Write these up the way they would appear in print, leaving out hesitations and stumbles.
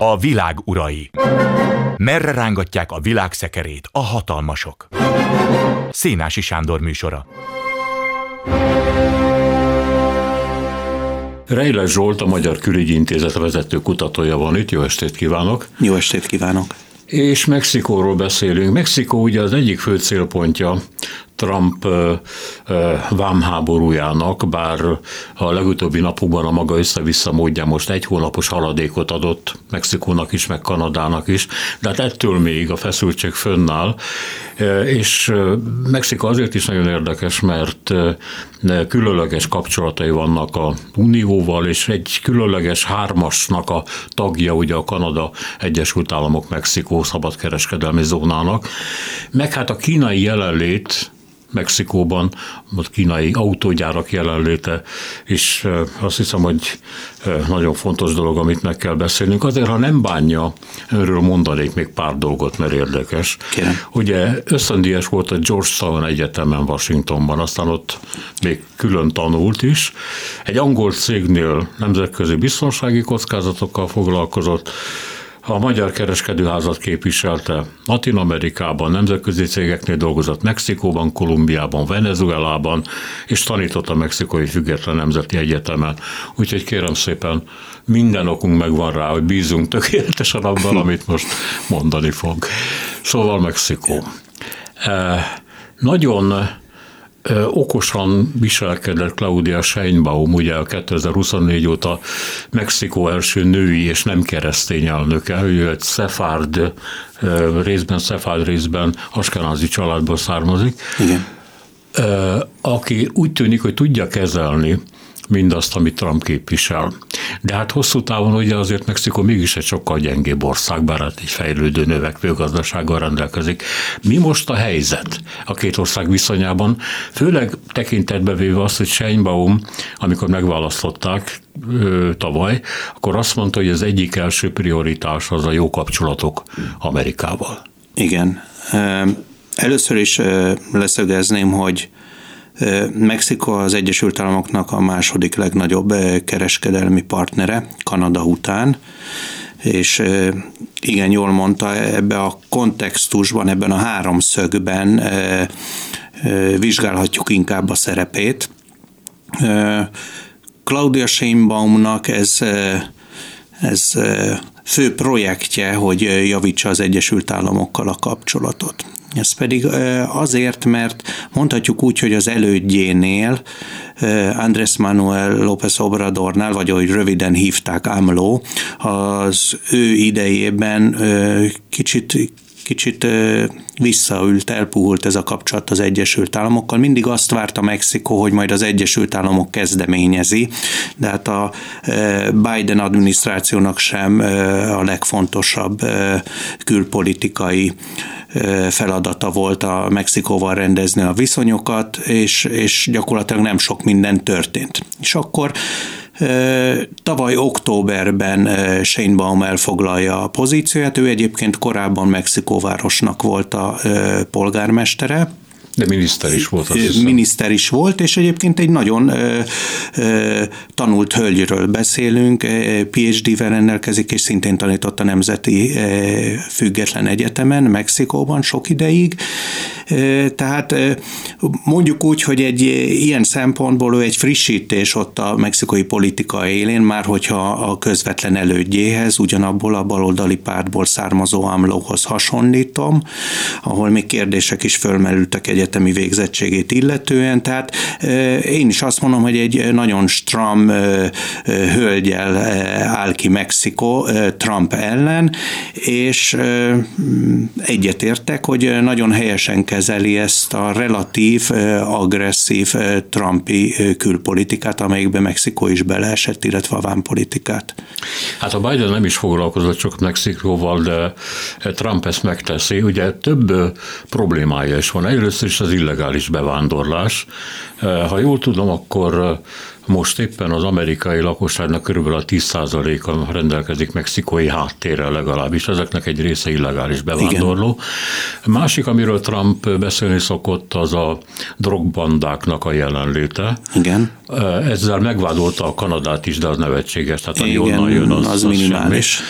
A világ urai. Merre rángatják a világ szekerét a hatalmasok? Szénási Sándor műsora. Rejles Zsolt, a Magyar Külügyi Intézet vezető kutatója van itt. Jó estét kívánok! Jó estét kívánok! És Mexikóról beszélünk. Mexikó ugye az egyik fő célpontja Trump vámháborújának, bár a legutóbbi napokban a maga össze-vissza módján most 1 hónapos haladékot adott Mexikónak is, meg Kanadának is, de hát ettől még a feszültség fönnáll, és Mexikó azért is nagyon érdekes, mert különleges kapcsolatai vannak a Unióval, és egy különleges hármasnak a tagja, ugye a Kanada, Egyesült Államok, Mexikó szabadkereskedelmi zónának, meg hát a kínai jelenlét Mexikóban, a kínai autógyárak jelenléte, és azt hiszem, hogy nagyon fontos dolog, amit meg kell beszélnünk. Azért, ha nem bánja, önről mondanék még pár dolgot, mert érdekes. Kérem. Ugye ösztöndíjas volt a Georgetown Egyetemen Washingtonban, aztán ott még külön tanult is. Egy angol cégnél nemzetközi biztonsági kockázatokkal foglalkozott, a Magyar Kereskedőházat képviselte Latin-Amerikában, nemzetközi cégeknél dolgozott Mexikóban, Kolumbiában, Venezuelában, és tanított a Mexikói Független Nemzeti Egyetemen. Úgyhogy kérem szépen, minden okunk megvan rá, hogy bízunk tökéletesen abban, amit most mondani fog. Szóval Mexikó. Nagyon okosan viselkedett Claudia Sheinbaum, ugye a 2024 óta Mexikó első női és nem keresztény elnöke, ő egy szefárd, részben askenázi családból származik. Igen. Aki úgy tűnik, hogy tudja kezelni mindazt, amit Trump képvisel. De hát hosszú távon ugye azért Mexikó mégis egy sokkal gyengébb ország, bár hát egy fejlődő, növekvő gazdasággal rendelkezik. Mi most a helyzet a két ország viszonyában? Főleg tekintetbe véve azt, hogy Sheinbaum, amikor megválasztották tavaly, akkor azt mondta, hogy az egyik első prioritás az a jó kapcsolatok Amerikával. Igen. Először is leszögezném, hogy Mexikó az Egyesült Államoknak a második legnagyobb kereskedelmi partnere, Kanada után, és igen, jól mondta, ebben a kontextusban, ebben a háromszögben vizsgálhatjuk inkább a szerepét. Claudia Sheinbaumnak ez fő projektje, hogy javítsa az Egyesült Államokkal a kapcsolatot. Ez pedig azért, mert mondhatjuk úgy, hogy az elődjénél, Andrés Manuel López Obradornál, vagy ahogy röviden hívták, AMLO, az ő idejében kicsit visszaült, elpuhult ez a kapcsolat az Egyesült Államokkal. Mindig azt várta Mexikó, hogy majd az Egyesült Államok kezdeményezi, de hát a Biden adminisztrációnak sem a legfontosabb külpolitikai feladata volt a Mexikóval rendezni a viszonyokat, és gyakorlatilag nem sok minden történt. És akkor tavaly októberben Sheinbaum elfoglalja a pozícióját, ő egyébként korábban Mexikóvárosnak volt a polgármestere. De miniszter is volt. Miniszter is volt, és egyébként egy nagyon tanult hölgyről beszélünk, PhD-vel rendelkezik, és szintén tanított a Nemzeti Független Egyetemen, Mexikóban sok ideig. Tehát mondjuk úgy, hogy egy ilyen szempontból ő egy frissítés ott a mexikói politika élén, már hogyha a közvetlen elődjéhez, ugyanabból a baloldali pártból származó AMLO-hoz hasonlítom, ahol még kérdések is fölmerültek egyetemi végzettségét illetően, tehát én is azt mondom, hogy egy nagyon stram hölgyel áll ki Mexikó Trump ellen, és egyetértek, hogy nagyon helyesen kezeli ezt a relatív, agresszív trumpi külpolitikát, amelyikben Mexikó is beleesett, illetve a vámpolitikát. Hát a Biden nem is foglalkozott csak Mexikóval, de Trump ezt megteszi. Ugye több problémája is van. Először is az illegális bevándorlás. Ha jól tudom, akkor most éppen az amerikai lakosságnak körülbelül a 10%-a rendelkezik mexikói háttérrel legalábbis, ezeknek egy része illegális bevándorló. Igen. Másik, amiről Trump beszélni szokott, az a drogbbandáknak a jelenléte. Igen. Ezzel megvádolta a Kanadát is, de az nevetséges, tehát ami igen, onnan jön, az minimális.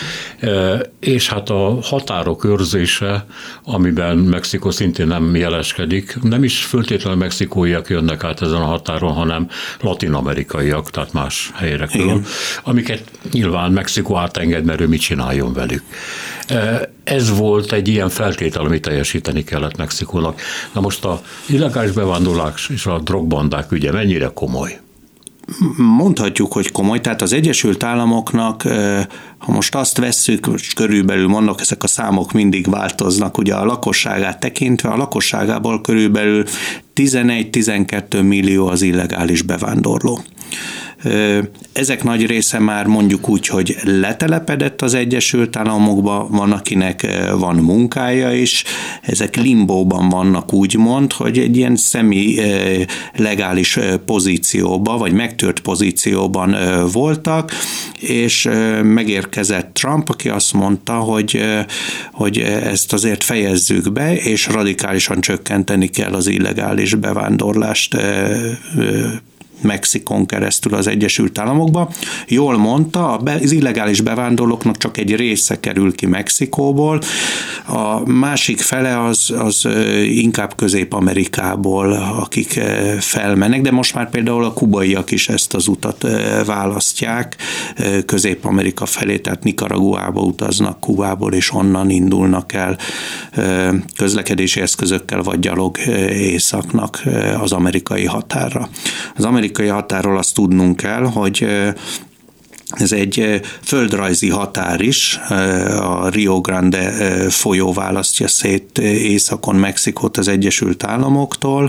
És hát a határok őrzése, amiben Mexikó szintén nem jeleskedik, nem is föltétlenül mexikóiak jönnek át ezen a határon, hanem latin-amerikaiak, tehát más helyekről, amiket nyilván Mexikó átenged, mert ő mit csináljon velük. Ez volt egy ilyen feltétel, amit teljesíteni kellett Mexikónak. Na most a illegális bevándorlás és a drogbandák ügye mennyire komoly? Mondhatjuk, hogy komoly. Tehát az Egyesült Államoknak, ha most azt vesszük, körülbelül mondok, ezek a számok mindig változnak, ugye a lakosságát tekintve, a lakosságából körülbelül 11-12 millió az illegális bevándorló. Ezek nagy része már mondjuk úgy, hogy letelepedett az Egyesült Államokba, van akinek van munkája is, ezek limbóban vannak úgymond, hogy egy ilyen legális pozícióban, vagy megtört pozícióban voltak, és megérkezett Trump, aki azt mondta, hogy ezt azért fejezzük be, és radikálisan csökkenteni kell az illegális bevándorlást Mexikón keresztül az Egyesült Államokba. Jól mondta, az illegális bevándorlóknak csak egy része kerül ki Mexikóból, a másik fele az inkább Közép-Amerikából, akik felmennek, de most már például a kubaiak is ezt az utat választják Közép-Amerika felé, tehát Nicaraguába utaznak Kubából, és onnan indulnak el közlekedési eszközökkel vagy gyalog északnak az amerikai határra. Az amerikai határól azt tudnunk kell, hogy ez egy földrajzi határ is, a Rio Grande folyó választja szét északon Mexikót az Egyesült Államoktól,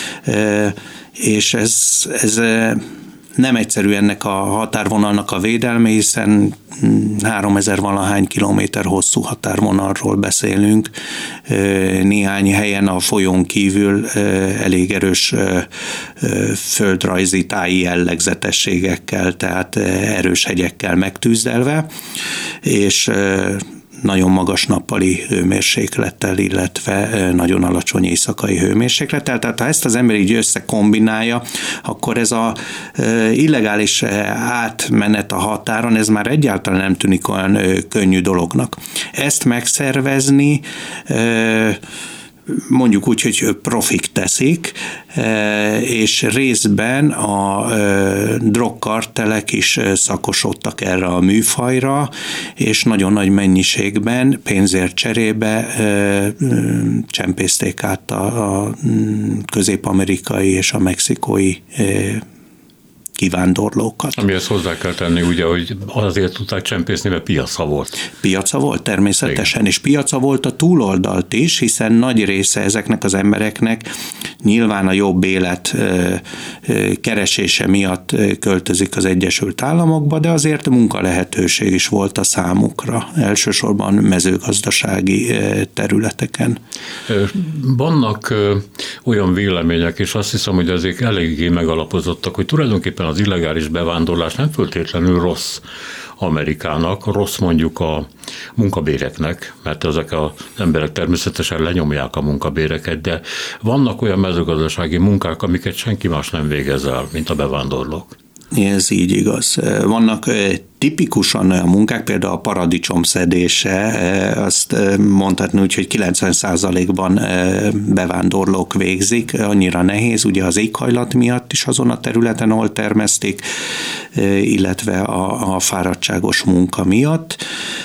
és ez nem egyszerű ennek a határvonalnak a védelme, hiszen 3000 valahány kilométer hosszú határvonalról beszélünk. Néhány helyen a folyón kívül elég erős földrajzi táji jellegzetességekkel, tehát erős hegyekkel megtűzdelve, és nagyon magas nappali hőmérséklettel, illetve nagyon alacsony éjszakai hőmérséklettel. Tehát ha ezt az ember így összekombinálja, akkor ez az illegális átmenet a határon, ez már egyáltalán nem tűnik olyan könnyű dolognak. Ezt megszervezni mondjuk úgy, hogy profik teszik, és részben a drogkartelek is szakosodtak erre a műfajra, és nagyon nagy mennyiségben pénzért cserébe csempészték át a közép-amerikai és a mexikói kivándorlókat. Amihez hozzá kell tenni, ugye, hogy azért tudták csempészni, mert piaca volt. Piaca volt, természetesen, és piaca volt a túloldalt is, hiszen nagy része ezeknek az embereknek nyilván a jobb élet keresése miatt költözik az Egyesült Államokba, de azért munkalehetőség is volt a számukra, elsősorban mezőgazdasági területeken. Vannak olyan vélemények, és azt hiszem, hogy ezek eléggé megalapozottak, hogy tulajdonképpen az illegális bevándorlás nem feltétlenül rossz Amerikának, rossz mondjuk a munkabéreknek, mert ezek az emberek természetesen lenyomják a munkabéreket, de vannak olyan mezőgazdasági munkák, amiket senki más nem végez el, mint a bevándorlók. Ez így igaz. Vannak tipikusan olyan munkák, például a paradicsom szedése, azt mondhatni úgy, hogy 90%-ban bevándorlók végzik, annyira nehéz, ugye az éghajlat miatt is azon a területen, ahol termesztik, illetve a fáradtságos munka miatt.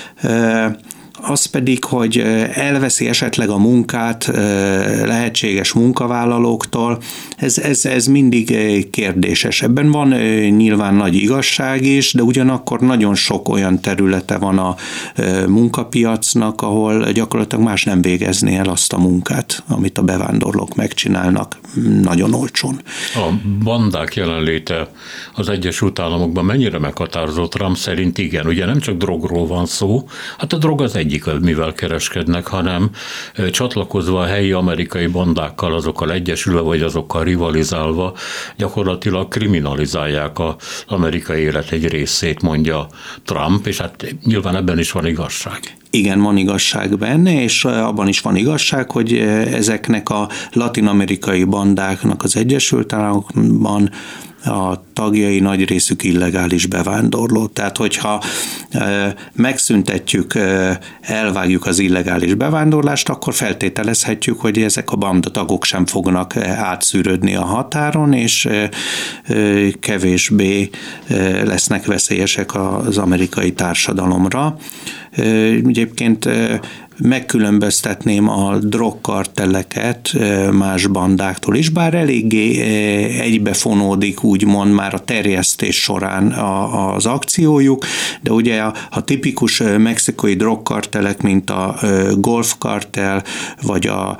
Az pedig, hogy elveszi esetleg a munkát lehetséges munkavállalóktól, ez mindig kérdéses. Ebben van nyilván nagy igazság is, de ugyanakkor nagyon sok olyan területe van a munkapiacnak, ahol gyakorlatilag más nem végezné el azt a munkát, amit a bevándorlók megcsinálnak nagyon olcsón. A bandák jelenléte az Egyesült Államokban mennyire meghatározott? Trump szerint igen, ugye nem csak drogról van szó, hát a drog az egyik, mivel kereskednek, hanem csatlakozva a helyi amerikai bandákkal, azokkal egyesülve, vagy azokkal rivalizálva, gyakorlatilag kriminalizálják az amerikai élet egy részét, mondja Trump, és hát nyilván ebben is van igazság. Igen, van igazság benne, és abban is van igazság, hogy ezeknek a latin-amerikai bandáknak az Egyesült Államokban a tagjai nagy részük illegális bevándorló. Tehát, hogyha megszüntetjük, elvágjuk az illegális bevándorlást, akkor feltételezhetjük, hogy ezek a bandatagok sem fognak átszűrődni a határon, és kevésbé lesznek veszélyesek az amerikai társadalomra. Egyébként megkülönböztetném a drogkartelleket más bandáktól is, bár eléggé egybefonódik úgymond már a terjesztés során az akciójuk, de ugye a tipikus mexikai drogkartellek, mint a Golf kartel, vagy a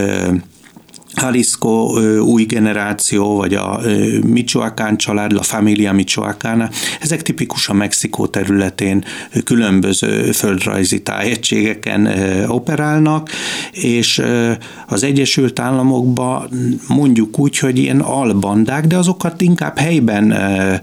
Jalisco új generáció, vagy a Michoacán család, La Familia Michoacana, ezek tipikusan Mexikó területén különböző földrajzi tájegységeken operálnak, és az Egyesült Államokban mondjuk úgy, hogy ilyen albandák, de azokat inkább helyben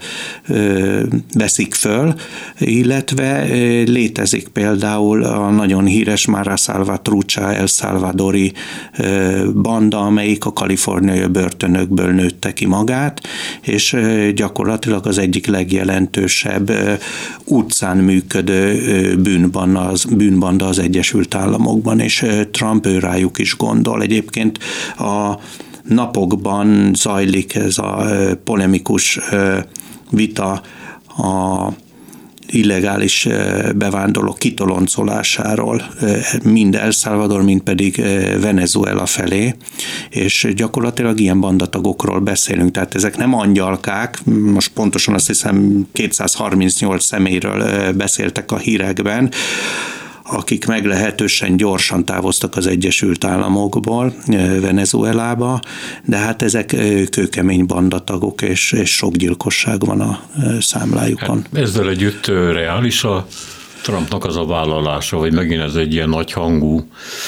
veszik föl, illetve létezik például a nagyon híres Mara Salvatrucha El Salvadori banda, amelyik a kaliforniai börtönökből nőtte ki magát, és gyakorlatilag az egyik legjelentősebb utcán működő bűnbanda az Egyesült Államokban, és Trump rájuk is gondol. Egyébként a napokban zajlik ez a polemikus vita a illegális bevándorlók kitoloncolásáról, mind El Salvador, mind pedig Venezuela felé, és gyakorlatilag ilyen bandatagokról beszélünk, tehát ezek nem angyalkák, most pontosan azt hiszem 238 személyről beszéltek a hírekben, akik meglehetősen gyorsan távoztak az Egyesült Államokból, Venezuelába, de hát ezek kőkemény bandatagok, és sok gyilkosság van a számlájukon. Hát ezzel együtt reális a Trumpnak az a vállalása, vagy megint ez egy ilyen nagyhangú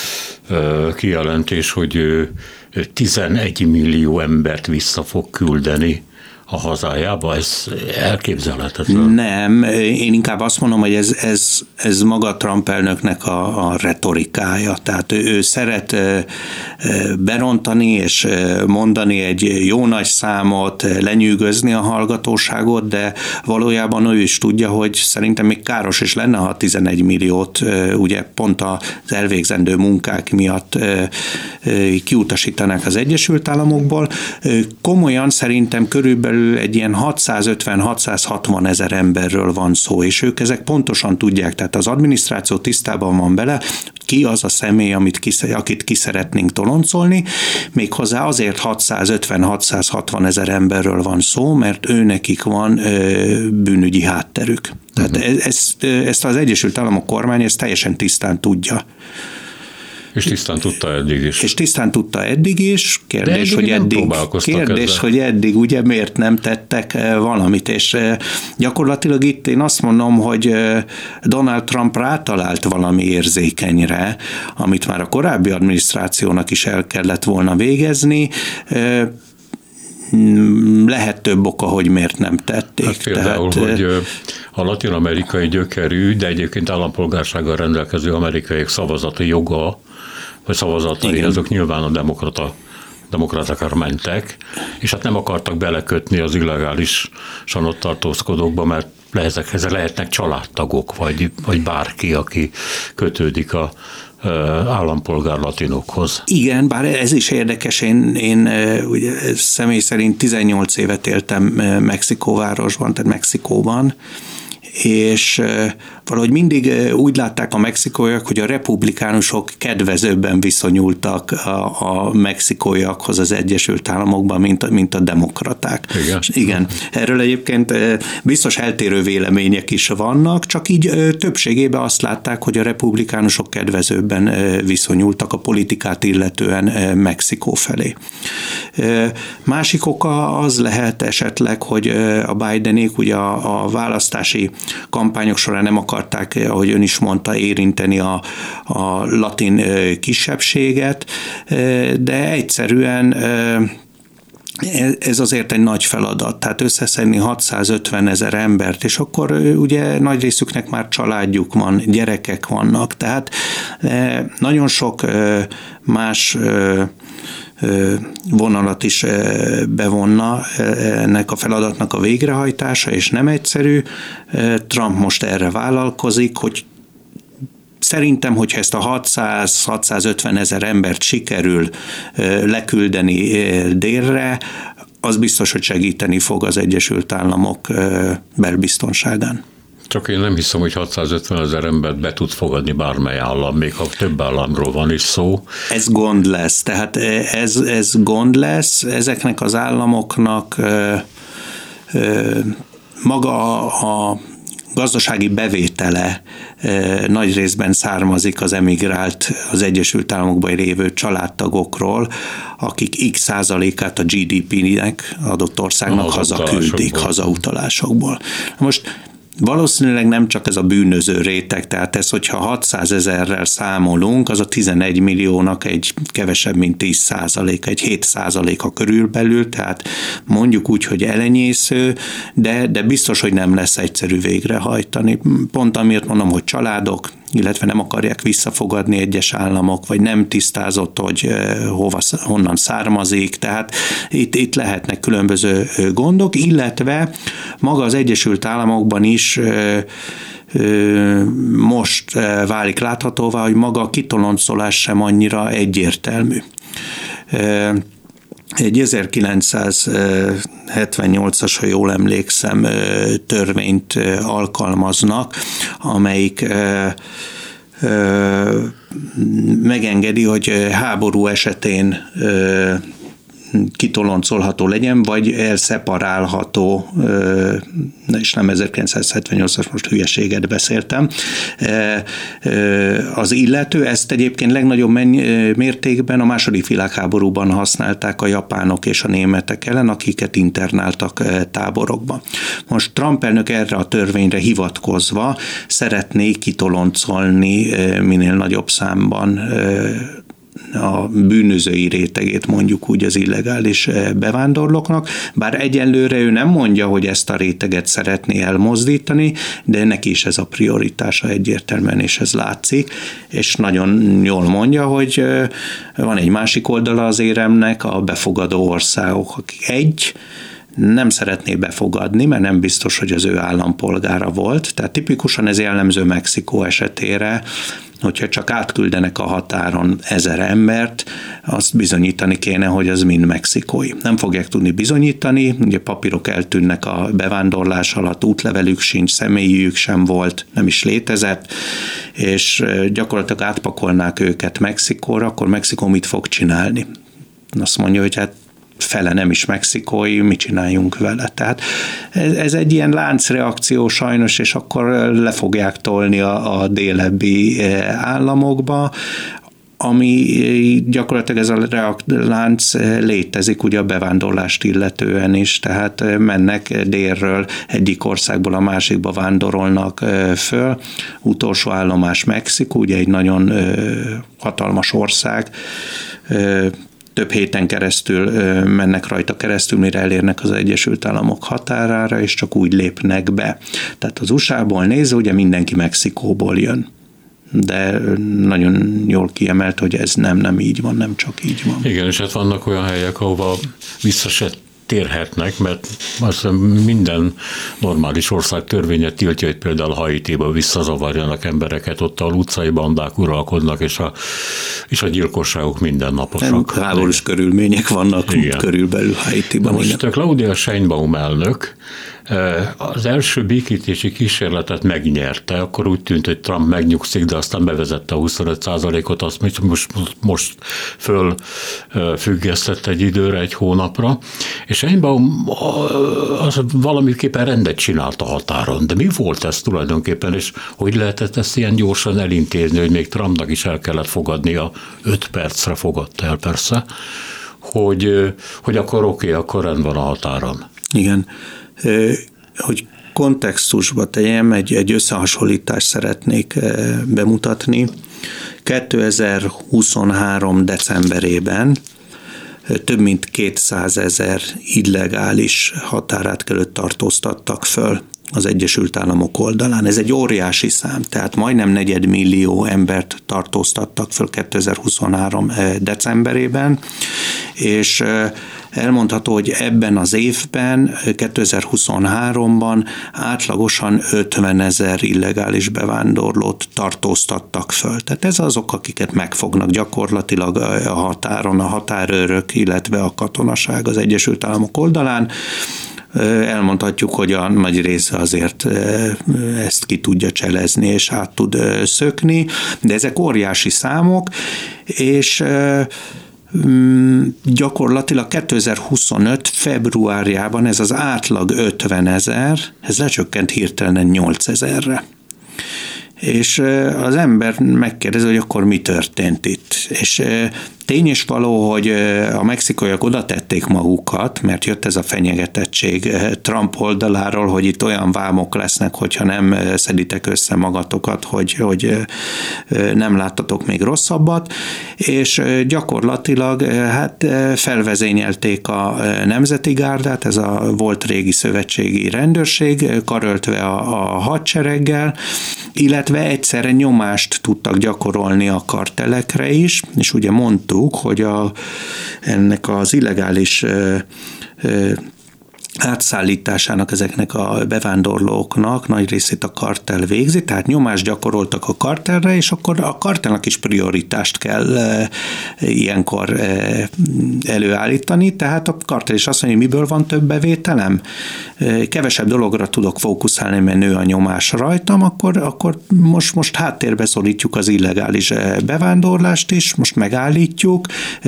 kijelentés, hogy 11 millió embert vissza fog küldeni a hazájába, ez elképzelhetetlen. Nem, én inkább azt mondom, hogy ez maga Trump elnöknek a retorikája. Tehát ő szeret berontani és mondani egy jó nagy számot, lenyűgözni a hallgatóságot, de valójában ő is tudja, hogy szerintem még káros is lenne, ha 11 milliót ugye pont az elvégzendő munkák miatt kiutasítanák az Egyesült Államokból. Komolyan szerintem körülbelül egy ilyen 650-660 ezer emberről van szó, és ők ezek pontosan tudják, tehát az adminisztráció tisztában van bele, ki az a személy, akit ki szeretnénk toloncolni, méghozzá azért 650-660 ezer emberről van szó, mert őnekik van bűnügyi hátterük. Tehát ezt az Egyesült Államok kormány ezt teljesen tisztán tudja. És tisztán tudta eddig is. És tisztán tudta eddig is. Kérdés, hogy eddig ugye miért nem tettek valamit, és gyakorlatilag itt én azt mondom, hogy Donald Trump rátalált valami érzékenyre, amit már a korábbi adminisztrációnak is el kellett volna végezni. Lehet több oka, hogy miért nem tették. Hát például, hogy a latin-amerikai gyökerű, de egyébként állampolgársággal rendelkező amerikaiak szavazati joga, vagy szavazatai, igen, azok nyilván a demokratákra mentek, és hát nem akartak belekötni az illegálisan ott tartózkodókba, mert ezek lehetnek családtagok, vagy bárki, aki kötődik a állampolgár latinokhoz. Igen, bár ez is érdekes, én ugye, személy szerint 18 évet éltem Mexikóvárosban, tehát Mexikóban, és valahogy mindig úgy látták a mexikóiak, hogy a republikánusok kedvezőbben viszonyultak a mexikóiakhoz az Egyesült Államokban, mint a demokraták. Igen. Erről egyébként biztos eltérő vélemények is vannak, csak így többségében azt látták, hogy a republikánusok kedvezőbben viszonyultak a politikát illetően Mexikó felé. Másik oka az lehet esetleg, hogy a Bidenék ugye a választási kampányok során nem akarták, ahogy ön is mondta, érinteni a latin kisebbséget, de egyszerűen Ez azért egy nagy feladat, tehát összeszedni 650 000 embert, és akkor ugye nagy részüknek már családjuk van, gyerekek vannak, tehát nagyon sok más vonalat is bevonna ennek a feladatnak a végrehajtása, és nem egyszerű. Trump most erre vállalkozik, hogy szerintem, hogyha ezt a 600-650 000 embert sikerül leküldeni délre, az biztos, hogy segíteni fog az Egyesült Államok belbiztonságán. Csak én nem hiszem, hogy 650 000 embert be tud fogadni bármely állam, még ha több államról van is szó. Ez gond lesz, tehát ez gond lesz, ezeknek az államoknak maga a gazdasági bevétele nagy részben származik az emigrált, az Egyesült Államokban lévő családtagokról, akik x százalékát a GDP-nek adott országnak hazaküldik, hazautalásokból. Most valószínűleg nem csak ez a bűnöző réteg, tehát ez, hogyha 600 000-rel számolunk, az a 11 milliónak egy kevesebb, mint 10%, egy 7%-a körülbelül, tehát mondjuk úgy, hogy elenyésző, de biztos, hogy nem lesz egyszerű végrehajtani. Pont amiért mondom, hogy családok, illetve nem akarják visszafogadni egyes államok, vagy nem tisztázott, hogy honnan származik, tehát itt lehetnek különböző gondok, illetve maga az Egyesült Államokban is most válik láthatóvá, hogy maga a kitoloncolás sem annyira egyértelmű. Egy 1978-as, ha jól emlékszem, törvényt alkalmaznak, amelyik megengedi, hogy háború esetén kitoloncolható legyen, vagy elszeparálható, és nem 1978-as, most hülyeséget beszéltem, az illető. Ezt egyébként legnagyobb mértékben a második világháborúban használták a japánok és a németek ellen, akiket internáltak táborokba. Most Trump elnök erre a törvényre hivatkozva szeretné kitoloncolni minél nagyobb számban a bűnözői rétegét, mondjuk úgy, az illegális bevándorlóknak, bár egyelőre ő nem mondja, hogy ezt a réteget szeretné elmozdítani, de neki is ez a prioritása egyértelműen, és ez látszik, és nagyon jól mondja, hogy van egy másik oldala az éremnek, a befogadó országok, akik nem szeretné befogadni, mert nem biztos, hogy az ő állampolgára volt, tehát tipikusan ez jellemző Mexikó esetére, hogyha csak átküldenek a határon 1000 embert, azt bizonyítani kéne, hogy az mind mexikói. Nem fogják tudni bizonyítani, ugye papírok eltűnnek a bevándorlás alatt, útlevelük sincs, személyük sem volt, nem is létezett, és gyakorlatilag átpakolnák őket Mexikóra, akkor Mexikó mit fog csinálni? Azt mondja, hogy hát fele nem is mexikói, mit csináljunk vele. Tehát ez egy ilyen láncreakció sajnos, és akkor le fogják tolni a délebbi államokba, ami gyakorlatilag ez a lánc létezik ugye a bevándorlást illetően is, tehát mennek délről, egyik országból a másikba vándorolnak föl. Utolsó állomás Mexikó, ugye egy nagyon hatalmas ország, több héten keresztül mennek rajta keresztül, mire elérnek az Egyesült Államok határára, és csak úgy lépnek be. Tehát az USA-ból nézve, ugye mindenki Mexikóból jön. De nagyon jól kiemelt, hogy ez nem így van, nem csak így van. Igen, és hát vannak olyan helyek, ahova vissza se térhetnek, mert minden normális ország törvénye tiltja, hogy például Haitiba visszazavarjanak embereket, ott a utcai bandák uralkodnak, és a gyilkosságok mindennaposak. Háborús körülmények vannak körülbelül Haitiban. Most a Claudia Sheinbaum elnök az első békítési kísérletet megnyerte, akkor úgy tűnt, hogy Trump megnyugszik, de aztán bevezette a 25%-ot, azt most fölfüggesztett egy időre, egy hónapra, és Sheinbaum az valamiképpen rendet csinált a határon. De mi volt ez tulajdonképpen, és hogy lehetett ezt ilyen gyorsan elintézni, hogy még Trumpnak is el kellett fogadnia, 5 percre fogadta el persze, hogy akkor oké, akkor rend van a határon. Igen. Hogy kontextusba tegyem, egy összehasonlítást szeretnék bemutatni. 2023. decemberében több mint 200 000 illegális határátkelőt tartóztattak föl az Egyesült Államok oldalán. Ez egy óriási szám, tehát majdnem 4 millió embert tartóztattak föl 2023. decemberében, és elmondható, hogy ebben az évben, 2023-ban átlagosan 50 000 illegális bevándorlót tartóztattak föl. Tehát ez azok, akiket megfognak gyakorlatilag a határon, a határőrök, illetve a katonaság az Egyesült Államok oldalán. Elmondhatjuk, hogy a nagy része azért ezt ki tudja cselezni, és át tud szökni, de ezek óriási számok, és gyakorlatilag 2025. februárjában ez az átlag 50 000, ez lecsökkent hirtelen 8 000-re. És az ember megkérdezi, hogy akkor mi történt itt. És tény is való, hogy a mexikóiak oda tették magukat, mert jött ez a fenyegetettség Trump oldaláról, hogy itt olyan vámok lesznek, hogyha nem szeditek össze magatokat, hogy nem láttatok még rosszabbat, és gyakorlatilag hát felvezényelték a Nemzeti Gárdát, ez a volt régi szövetségi rendőrség, karöltve a hadsereggel, illetve egyszerre nyomást tudtak gyakorolni a kartelekre is, és ugye mondtuk, hogy ennek az illegális átszállításának ezeknek a bevándorlóknak nagy részét a kartel végzi, tehát nyomást gyakoroltak a kartelre, és akkor a kartelnak is prioritást kell ilyenkor előállítani, tehát a kartel is azt mondja, hogy miből van több bevételem, kevesebb dologra tudok fókuszálni, mert nő a nyomás rajtam, akkor most háttérbe szorítjuk az illegális bevándorlást is, most megállítjuk,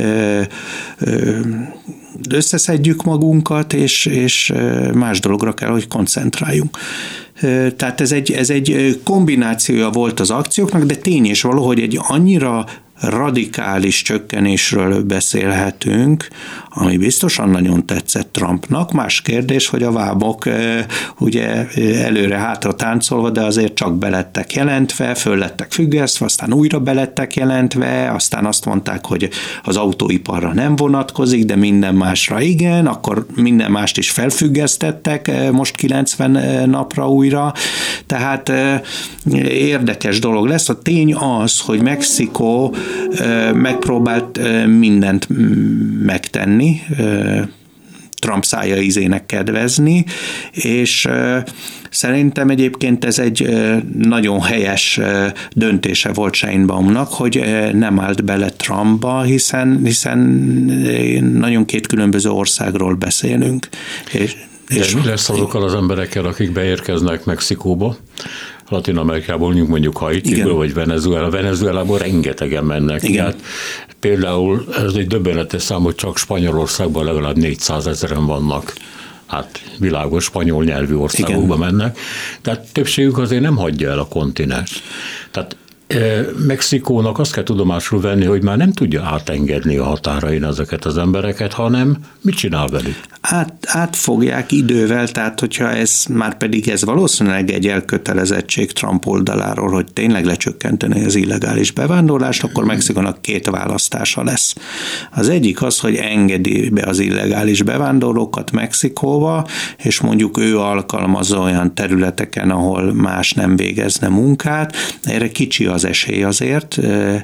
összeszedjük magunkat, és más dologra kell, hogy koncentráljunk. Tehát ez egy kombinációja volt az akcióknak, de tény és való, hogy egy annyira radikális csökkenésről beszélhetünk, ami biztosan nagyon tetszett Trumpnak. Más kérdés, hogy a vámok ugye előre-hátra táncolva, de azért csak belettek jelentve, föl lettek függesztve, aztán újra belettek jelentve, aztán azt mondták, hogy az autóiparra nem vonatkozik, de minden másra igen, akkor minden mást is felfüggesztettek most 90 napra újra. Tehát érdekes dolog lesz. A tény az, hogy Mexikó megpróbált mindent megtenni, Trump szája ízének kedvezni, és szerintem egyébként ez egy nagyon helyes döntése volt Sheinbaumnak, hogy nem állt bele Trumpba, hiszen nagyon két különböző országról beszélünk. És mi lesz azokkal az emberekkel, akik beérkeznek Mexikóba? Latin-Amerikából, mondjuk Haitiből, vagy Venezuelából rengetegen mennek. Hát, például ez egy döbbenetes szám, hogy csak Spanyolországban legalább 400 000 vannak. Hát világos, spanyol nyelvű országokba mennek. Tehát többségük azért nem hagyja el a kontinens. Tehát Mexikónak azt kell tudomásul venni, hogy már nem tudja átengedni a határain ezeket az embereket, hanem mit csinál velük? Átfogják idővel, tehát hogyha ez valószínűleg egy elkötelezettség Trump oldaláról, hogy tényleg lecsökkenteni az illegális bevándorlást, akkor Mexikónak két választása lesz. Az egyik az, hogy engedi be az illegális bevándorlókat Mexikóba, és mondjuk ő alkalmazza olyan területeken, ahol más nem végezne munkát. Erre kicsi az esély azért.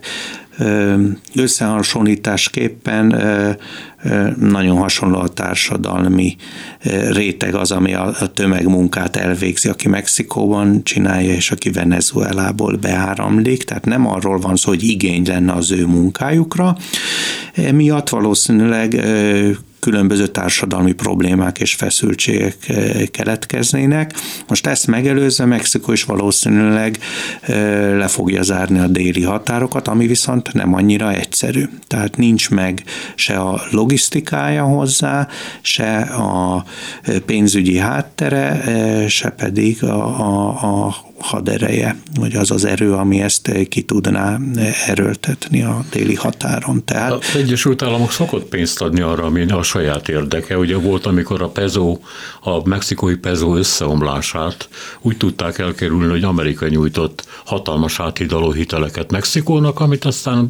Összehasonlításképpen nagyon hasonló a társadalmi réteg az, ami a tömegmunkát elvégzi, aki Mexikóban csinálja, és aki Venezuelából beáramlik, tehát nem arról van szó, hogy igény lenne az ő munkájukra. Emiatt valószínűleg különböző társadalmi problémák és feszültségek keletkeznének. Most ezt megelőzve Mexikó is valószínűleg le fogja zárni a déli határokat, ami viszont nem annyira egyszerű. Tehát nincs meg se a logisztikája hozzá, se a pénzügyi háttere, se pedig a hadereje, vagy az az erő, ami ezt ki tudná erőltetni a déli határon. Tehát az Egyesült Államok szokott pénzt adni arra, ami a saját érdeke. Ugye volt, amikor a mexikói peso összeomlását úgy tudták elkerülni, hogy Amerika nyújtott hatalmas áthidaló hiteleket Mexikónak, amit aztán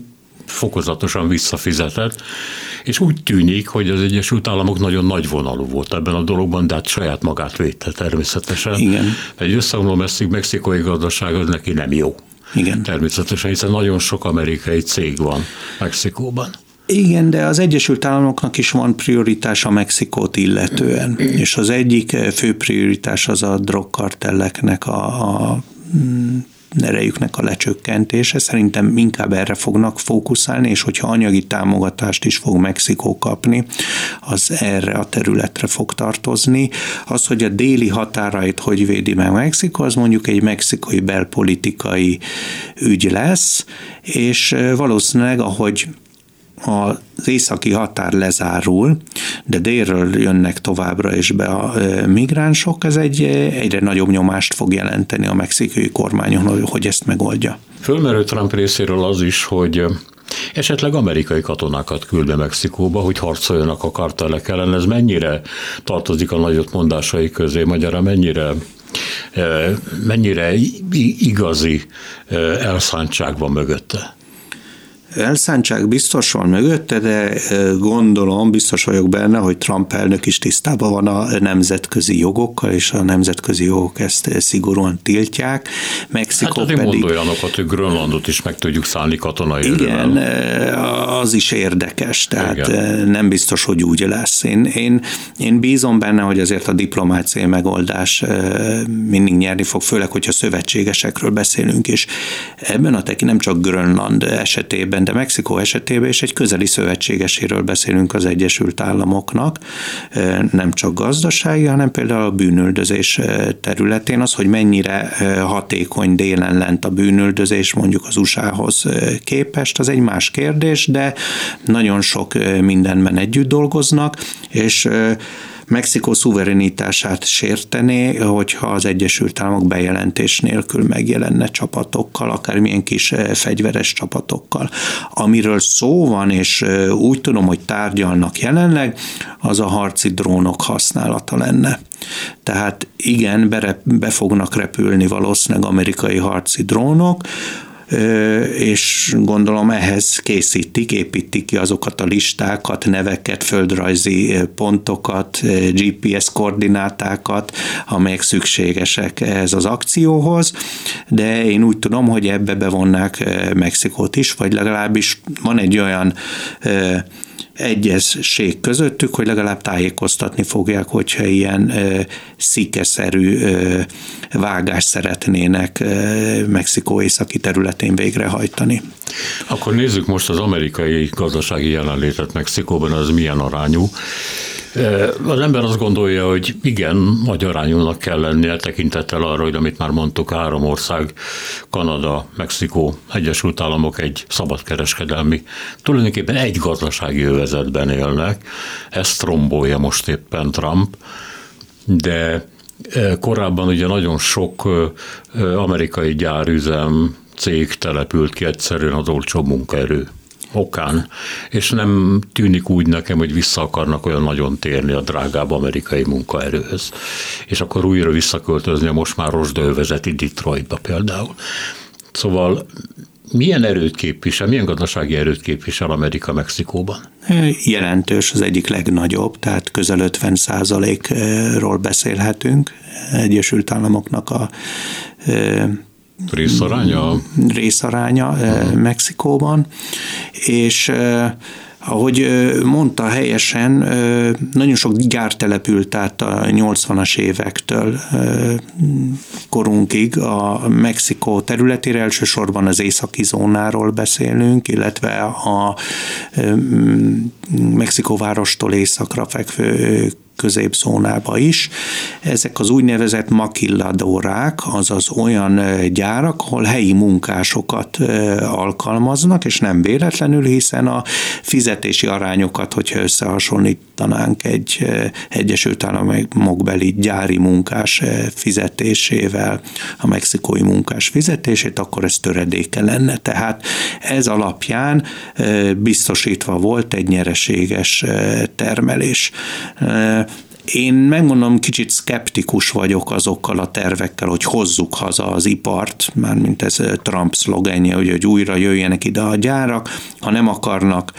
fokozatosan visszafizetett, és úgy tűnik, hogy az Egyesült Államok nagyon nagyvonalú volt ebben a dologban, de hát saját magát védte természetesen. Igen. Egy összeomló mexikói gazdaság az neki nem jó. Igen. Természetesen, hiszen nagyon sok amerikai cég van Mexikóban. Igen, de az Egyesült Államoknak is van prioritása Mexikót illetően, és az egyik fő prioritás az a drogkartelleknek a erejüknek a lecsökkentése. Szerintem inkább erre fognak fókuszálni, és hogyha anyagi támogatást is fog Mexikó kapni, az erre a területre fog tartozni. Az, hogy a déli határait hogy védi meg Mexikó, az mondjuk egy mexikai belpolitikai ügy lesz, és valószínűleg, ahogy az északi határ lezárul, de délről jönnek továbbra is be a migránsok, ez egyre nagyobb nyomást fog jelenteni a mexikai kormányon, hogy ezt megoldja. Fölmerült Trump részéről az is, hogy esetleg amerikai katonákat küld Mexikóba, hogy harcoljanak a kartellek ellen. Ez mennyire tartozik a nagyot mondásai közé, magyarán mennyire igazi elszántság van mögötte? Elszántság biztos van mögötte, de gondolom, biztos vagyok benne, hogy Trump elnök is tisztában van a nemzetközi jogokkal, és a nemzetközi jogok ezt szigorúan tiltják. Mexikó pedig... mond olyanokat, hogy Grönlandot is meg tudjuk szállni katonai igen, az is érdekes, tehát igen. Nem biztos, hogy úgy lesz. Én bízom benne, hogy azért a diplomáciai megoldás mindig nyerni fog, főleg, hogyha szövetségesekről beszélünk, és ebben a nem csak Grönland esetében, de Mexikó esetében is egy közeli szövetségeséről beszélünk az Egyesült Államoknak, nem csak gazdasági, hanem például a bűnüldözés területén az, hogy mennyire hatékony délen lent a bűnüldözés mondjuk az USA-hoz képest, az egy más kérdés, de nagyon sok mindenben együtt dolgoznak, és Mexikó szuverenitását sértené, hogyha az Egyesült Államok bejelentés nélkül megjelenne csapatokkal, akármilyen kis fegyveres csapatokkal. Amiről szó van, és úgy tudom, hogy tárgyalnak jelenleg, az a harci drónok használata lenne. Tehát igen, be fognak repülni valószínűleg amerikai harci drónok, és gondolom ehhez építik ki azokat a listákat, neveket, földrajzi pontokat, GPS koordinátákat, amelyek szükségesek ehhez az akcióhoz, de én úgy tudom, hogy ebbe bevonnák Mexikót is, vagy legalábbis van egy olyan egyesség közöttük, hogy legalább tájékoztatni fogják, hogyha ilyen szikeszerű vágást szeretnének Mexikó északi területén végrehajtani. Akkor nézzük most az amerikai gazdasági jelenlétet Mexikóban, az milyen arányú. Az ember azt gondolja, hogy igen, nagy arányúnak kell lennie, tekintettel arra, hogy amit már mondtuk, 3 ország, Kanada, Mexikó, Egyesült Államok egy szabadkereskedelmi, tulajdonképpen egy gazdasági övezetben élnek. Ezt rombolja most éppen Trump, de korábban ugye nagyon sok amerikai gyárüzem, cég települt ki egyszerűen az olcsó munkaerő okán, és nem tűnik úgy nekem, hogy vissza akarnak olyan nagyon térni a drágább amerikai munkaerőhöz. És akkor újra visszaköltözni a most már rozsdaövezeti Detroitba például. Szóval milyen erőt képvisel, milyen gazdasági erőt képvisel Amerika Mexikóban? Jelentős, az egyik legnagyobb, tehát közel 50%-ról beszélhetünk. Egyesült Államoknak a részaránya Mexikóban, és ahogy mondta helyesen, nagyon sok gyár települt át a 80-as évektől korunkig a Mexikó területére, elsősorban az északi zónáról beszélünk, illetve a Mexikó várostól északra fekvő középzónába is. Ezek az úgynevezett maquiladórák, azaz olyan gyárak, ahol helyi munkásokat alkalmaznak, és nem véletlenül, hiszen a fizetési arányokat, hogyha összehasonlítanánk egy Egyesült Államokbeli gyári munkás fizetésével a mexikói munkás fizetését, akkor ez töredéke lenne. Tehát ez alapján biztosítva volt egy nyereséges termelés. Én megmondom, kicsit szkeptikus vagyok azokkal a tervekkel, hogy hozzuk haza az ipart, mármint ez Trump szlogenje, hogy újra jöjjenek ide a gyárak, ha nem akarnak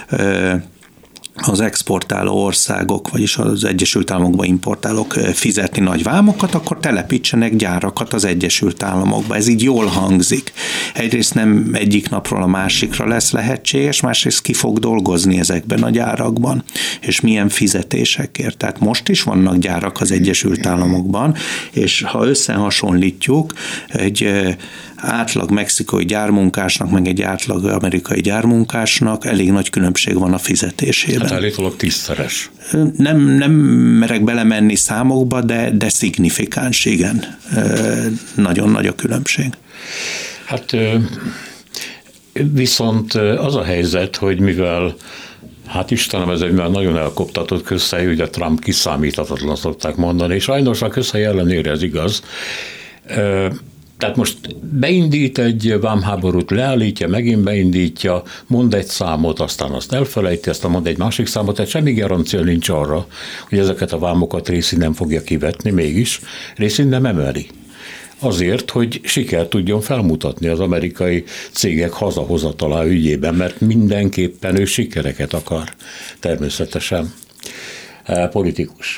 az exportáló országok, vagyis az Egyesült Államokba importálók fizetni nagy vámokat, akkor telepítsenek gyárakat az Egyesült Államokba. Ez így jól hangzik. Egyrészt nem egyik napról a másikra lesz lehetséges, másrészt ki fog dolgozni ezekben a gyárakban, és milyen fizetésekért. Tehát most is vannak gyárak az Egyesült Államokban, és ha összehasonlítjuk, egy átlag mexikói gyármunkásnak, meg egy átlag amerikai gyármunkásnak elég nagy különbség van a fizetésében. Hát állítólag 10-szeres. Nem merek belemenni számokba, de szignifikáns, igen. Nagyon nagy a különbség. Hát viszont az a helyzet, hogy mivel hát Istenem, ez egy már nagyon elkoptatott közhely, ugye Trump kiszámíthatatlan szokták mondani, és sajnos a közhely ellenére ez igaz. Tehát most beindít egy vámháborút, leállítja, megint beindítja, mond egy számot, aztán azt elfelejti, aztán mond egy másik számot, tehát semmi garancia nincs arra, hogy ezeket a vámokat részint nem fogja kivetni, mégis részint nem emeli. Azért, hogy sikert tudjon felmutatni az amerikai cégek hazahozatalá ügyében, mert mindenképpen ő sikereket akar, természetesen politikus.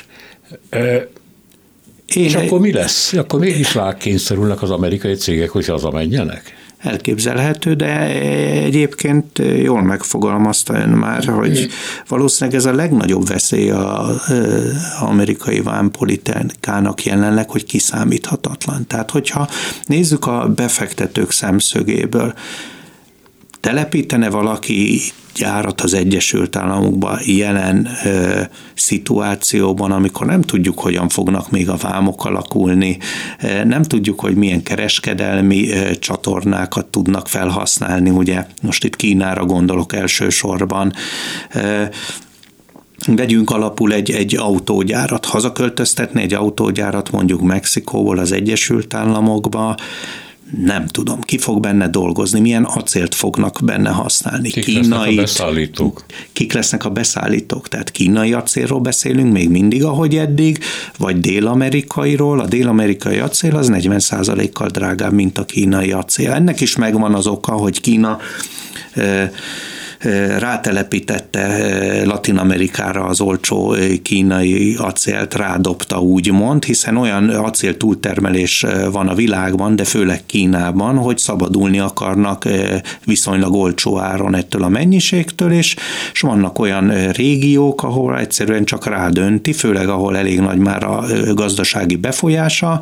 És akkor mi lesz? Akkor mégis rákényszerülnek az amerikai cégek, hogy hazamenjenek? Elképzelhető, de egyébként jól megfogalmazta ön már, hogy valószínűleg ez a legnagyobb veszély az amerikai vámpolitikának jelenleg, hogy kiszámíthatatlan. Tehát, hogyha nézzük a befektetők szemszögéből, telepítene valaki gyárat az Egyesült Államokba jelen szituációban, amikor nem tudjuk, hogyan fognak még a vámok alakulni, nem tudjuk, hogy milyen kereskedelmi csatornákat tudnak felhasználni, ugye most itt Kínára gondolok elsősorban. Vegyünk alapul egy autógyárat, hazaköltöztetni egy autógyárat mondjuk Mexikóból az Egyesült Államokba, nem tudom, ki fog benne dolgozni, milyen acélt fognak benne használni. Kik lesznek a beszállítók? Kik lesznek a beszállítók? Tehát kínai acélról beszélünk még mindig, ahogy eddig, vagy dél-amerikairól. A dél-amerikai acél az 40%-kal drágább, mint a kínai acél. Ennek is megvan az oka, hogy Kína rátelepítette Latin-Amerikára az olcsó kínai acélt, rádobta úgymond, hiszen olyan acél túltermelés van a világban, de főleg Kínában, hogy szabadulni akarnak viszonylag olcsó áron ettől a mennyiségtől, és vannak olyan régiók, ahol egyszerűen csak rádönti, főleg ahol elég nagy már a gazdasági befolyása,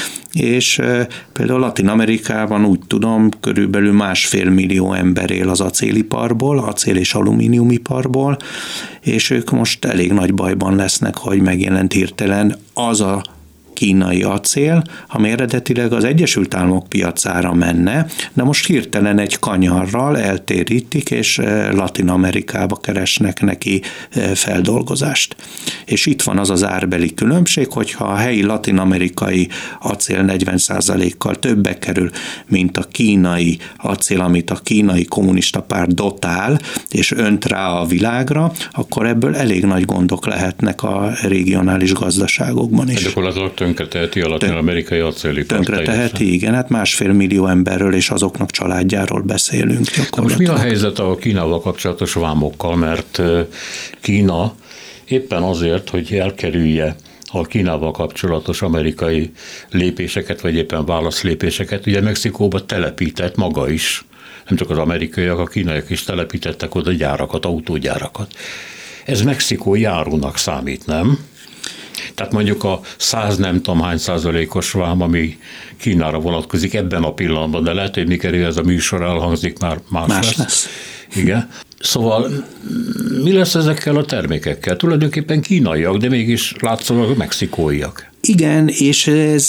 és például Latin-Amerikában úgy tudom, körülbelül 1,5 millió ember él az acéliparból, acél- és alumíniumiparból, és ők most elég nagy bajban lesznek, hogy megjelent hirtelen az a kínai acél, ami eredetileg az Egyesült Államok piacára menne, de most hirtelen egy kanyarral eltérítik, és Latin-Amerikába keresnek neki feldolgozást. És itt van az az árbeli különbség, hogyha a helyi latin-amerikai acél 40%-kal többe kerül, mint a kínai acél, amit a kínai kommunista párt dotál, és önt rá a világra, akkor ebből elég nagy gondok lehetnek a regionális gazdaságokban is. Tönkreteheti a latin-amerikai acélipart. Tönkreteheti, igen, hát 1,5 millió emberről és azoknak családjáról beszélünk. Most mi a helyzet a Kínával kapcsolatos vámokkal, mert Kína éppen azért, hogy elkerülje a Kínával kapcsolatos amerikai lépéseket, vagy éppen válaszlépéseket, ugye Mexikóba telepített maga is, nem csak az amerikaiak, a kínaiak is telepítettek oda gyárakat, autógyárakat. Ez Mexikó járónak számít, nem? Tehát mondjuk a 100 nem tudom hány százalékos vám, ami Kínára vonatkozik ebben a pillanatban, de lehet, hogy mikor ez a műsor elhangzik, már más lesz. Igen. Szóval mi lesz ezekkel a termékekkel? Tulajdonképpen kínaiak, de mégis látszólag mexikóiak. Igen, és ez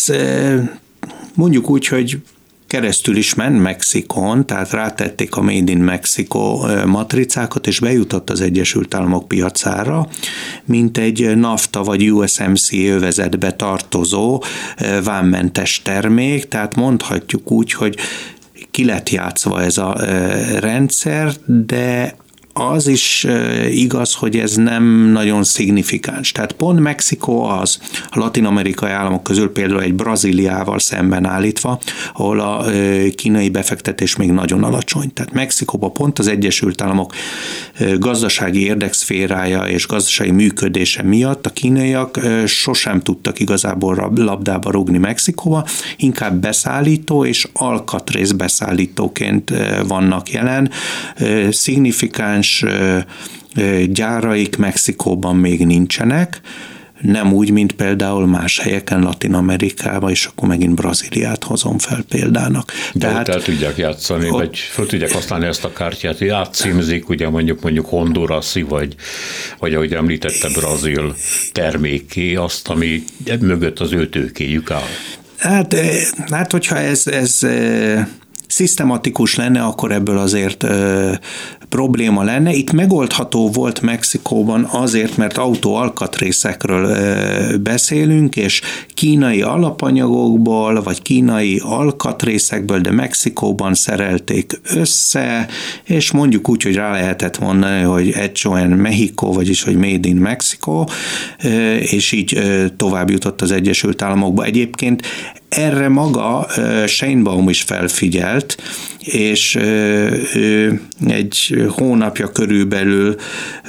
mondjuk úgy, hogy keresztül is ment Mexikón, tehát rátették a Made in Mexico matricákat, és bejutott az Egyesült Államok piacára, mint egy NAFTA vagy USMCA övezetbe tartozó vámmentes termék, tehát mondhatjuk úgy, hogy ki lett játszva ez a rendszer, de az is igaz, hogy ez nem nagyon szignifikáns. Tehát pont Mexikó az a latin-amerikai államok közül például egy Brazíliával szemben állítva, ahol a kínai befektetés még nagyon alacsony. Tehát Mexikóban pont az Egyesült Államok gazdasági érdekszférája és gazdasági működése miatt a kínaiak sosem tudtak igazából labdába rúgni Mexikóba, inkább beszállító és alkatrész beszállítóként vannak jelen. Szignifikáns gyáraik Mexikóban még nincsenek, nem úgy, mint például más helyeken Latin-Amerikában, és akkor megint Brazíliát hozom fel példának. De tehát el tudják játszani, vagy fel tudják használni ezt a kártyát, hogy átcímzik, ugye mondjuk hondurasi, vagy ahogy említette, brazil terméké, azt, ami mögött az ő tőkéjük áll. Hát hogyha ez szisztematikus lenne, akkor ebből azért probléma lenne. Itt megoldható volt Mexikóban azért, mert autóalkatrészekről beszélünk, és kínai alapanyagokból, vagy kínai alkatrészekből, de Mexikóban szerelték össze, és mondjuk úgy, hogy rá lehetett mondani, hogy Hecho en Mexico, vagyis hogy Made in Mexico, és így tovább jutott az Egyesült Államokba. Egyébként erre maga Sheinbaum is felfigyelt, és ő egy hónapja körülbelül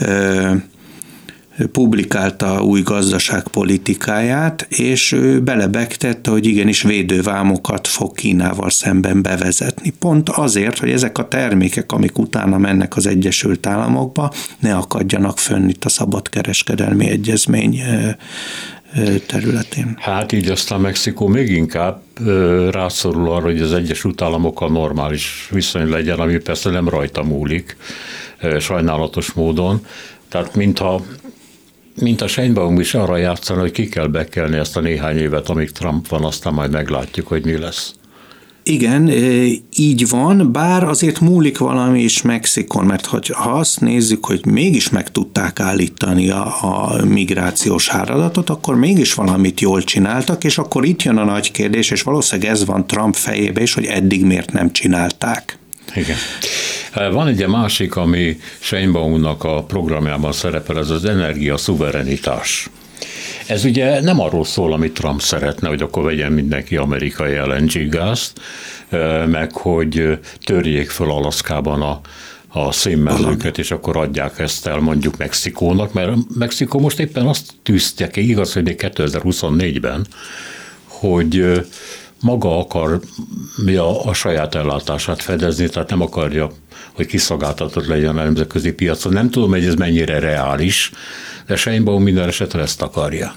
publikálta új gazdaságpolitikáját, és ő belebegtette, hogy igenis védővámokat fog Kínával szemben bevezetni. Pont azért, hogy ezek a termékek, amik utána mennek az Egyesült Államokba, ne akadjanak fönn itt a szabadkereskedelmi egyezmény területén. Hát így aztán Mexikó még inkább rászorul arra, hogy az Egyesült Államokkal normális viszony legyen, ami persze nem rajta múlik, sajnálatos módon. Tehát mintha Sheinbaum is arra játszana, hogy ki kell bekelni ezt a néhány évet, amíg Trump van, aztán majd meglátjuk, hogy mi lesz. Igen, így van, bár azért múlik valami is Mexikon, mert ha azt nézzük, hogy mégis meg tudták állítani a migrációs áradatot, akkor mégis valamit jól csináltak, és akkor itt jön a nagy kérdés, és valószínűleg ez van Trump fejébe is, hogy eddig miért nem csinálták. Igen. Van egy másik, ami Sheinbaumnak a programjában szerepel, ez az energiaszuverenitás. Ez ugye nem arról szól, amit Trump szeretne, hogy akkor vegyen mindenki amerikai LNG gázt, meg hogy törjék föl Alaszkában a szénmezőket, és akkor adják ezt el mondjuk Mexikónak, mert Mexikó most éppen azt tűzte ki, igaz, hogy még 2024-ben, hogy maga akar a saját ellátását fedezni, tehát nem akarja, hogy kiszolgáltatott legyen a nemzetközi piacon. Nem tudom, hogy ez mennyire reális, de Sheinbaum minden esetre ezt akarja.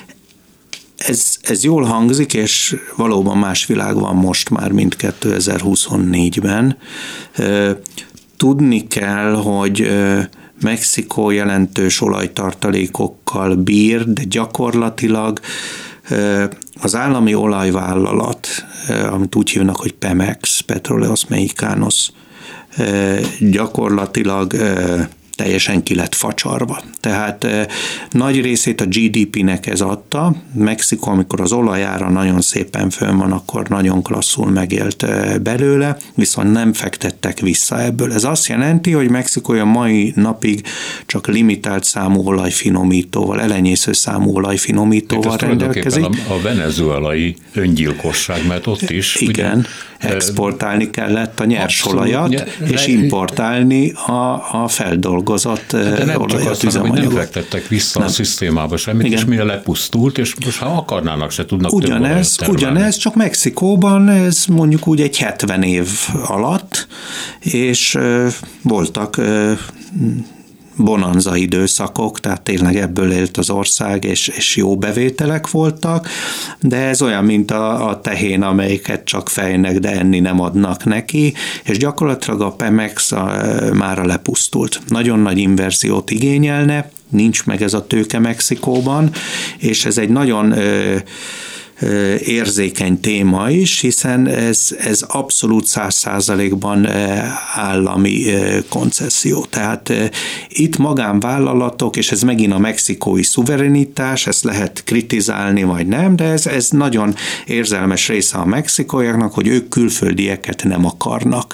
Ez jól hangzik, és valóban más világ van most már, mint 2024-ben. Tudni kell, hogy Mexikó jelentős olajtartalékokkal bír, de gyakorlatilag az állami olajvállalat, amit úgy hívnak, hogy Pemex, Petróleos Mexicanos, gyakorlatilag teljesen ki lett facsarva. Tehát nagy részét a GDP-nek ez adta. Mexikó, amikor az olajára nagyon szépen fönn van, akkor nagyon klasszul megélt belőle, viszont nem fektettek vissza ebből. Ez azt jelenti, hogy Mexikó a mai napig csak limitált számú olajfinomítóval, elenyésző számú olajfinomítóval rendelkezik. A venezuelai öngyilkosság, mert ott is. Igen, ugye, exportálni kellett a nyersolajat, és importálni a feldolgozott olajat, üzemanyagot. Nem fektettek vissza a szisztémába semmit, igen. És mire lepusztult, és most ha akarnának, se tudnak Ugyanez, csak Mexikóban ez mondjuk úgy egy 70 év alatt, és voltak bonanza időszakok, tehát tényleg ebből élt az ország, és jó bevételek voltak, de ez olyan, mint a tehén, amelyiket csak fejnek, de enni nem adnak neki, és gyakorlatilag a Pemex mára lepusztult. Nagyon nagy inverziót igényelne, nincs meg ez a tőke Mexikóban, és ez egy nagyon érzékeny téma is, hiszen ez abszolút 100%-ban állami koncesszió. Tehát itt magánvállalatok, és ez megint a mexikói szuverenitás, ezt lehet kritizálni, vagy nem, de ez nagyon érzelmes része a mexikóiaknak, hogy ők külföldieket nem akarnak